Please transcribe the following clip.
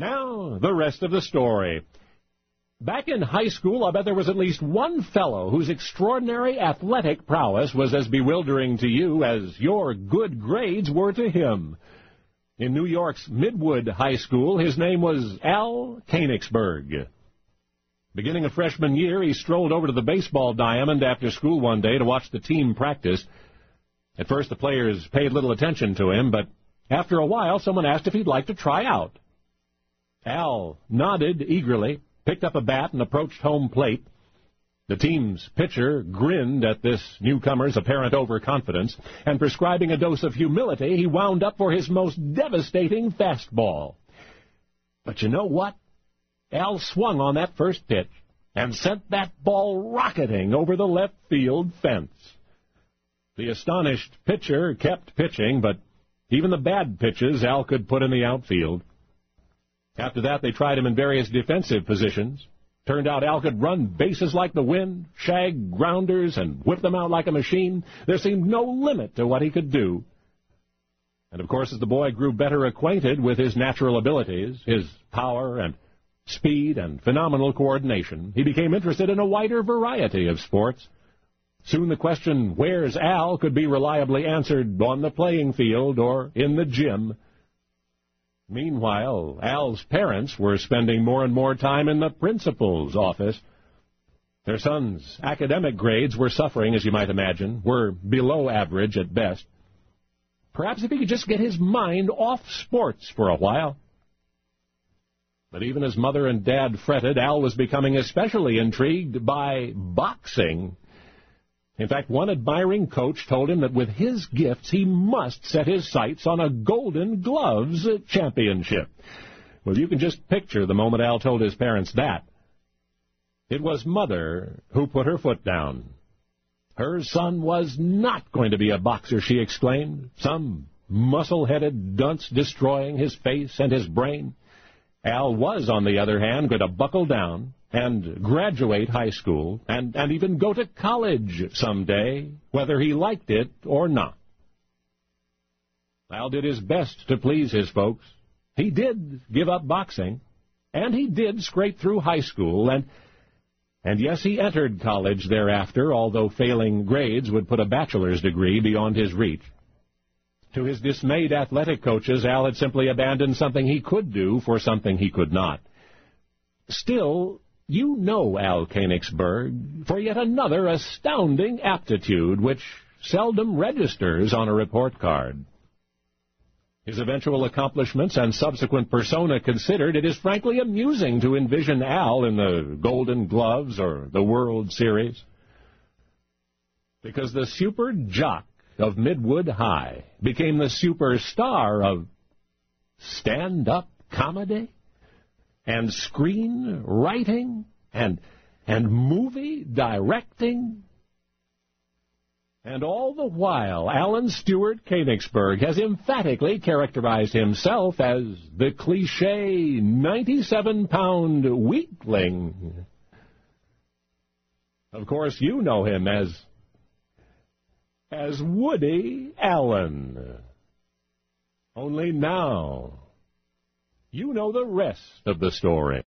Now, the rest of the story. Back in high school, I bet there was at least one fellow whose extraordinary athletic prowess was as bewildering to you as your good grades were to him. In New York's Midwood High School, his name was Al Koenigsberg. Beginning a freshman year, he strolled over to the baseball diamond after school one day to watch the team practice. At first, the players paid little attention to him, but after a while, someone asked if he'd like to try out. Al nodded eagerly, picked up a bat, and approached home plate. The team's pitcher grinned at this newcomer's apparent overconfidence, and prescribing a dose of humility, he wound up for his most devastating fastball. But you know what? Al swung on that first pitch and sent that ball rocketing over the left field fence. The astonished pitcher kept pitching, but even the bad pitches Al could put in the outfield. After that, they tried him in various defensive positions. Turned out Al could run bases like the wind, shag grounders, and whip them out like a machine. There seemed no limit to what he could do. And, of course, as the boy grew better acquainted with his natural abilities, his power and speed and phenomenal coordination, he became interested in a wider variety of sports. Soon the question, "Where's Al?" could be reliably answered on the playing field or in the gym. Meanwhile, Al's parents were spending more and more time in the principal's office. Their son's academic grades were suffering, as you might imagine, were below average at best. Perhaps if he could just get his mind off sports for a while. But even as Mother and Dad fretted, Al was becoming especially intrigued by boxing. In fact, one admiring coach told him that with his gifts, he must set his sights on a Golden Gloves championship. Well, you can just picture the moment Al told his parents that. It was Mother who put her foot down. Her son was not going to be a boxer, she exclaimed, some muscle-headed dunce destroying his face and his brain. Al was, on the other hand, going to buckle down and graduate high school, and even go to college someday, whether he liked it or not. Al did his best to please his folks. He did give up boxing, and he did scrape through high school, and yes, he entered college thereafter, although failing grades would put a bachelor's degree beyond his reach. To his dismayed athletic coaches, Al had simply abandoned something he could do for something he could not. Still, you know Al Koenigsberg for yet another astounding aptitude which seldom registers on a report card. His eventual accomplishments and subsequent persona considered, it is frankly amusing to envision Al in the Golden Gloves or the World Series. Because the super jock of Midwood High became the superstar of stand-up comedy and screenwriting and movie directing. And all the while, Alan Stewart Koenigsberg has emphatically characterized himself as the cliché 97-pound weakling. Of course, you know him as Woody Allen. Only now, you know the rest of the story.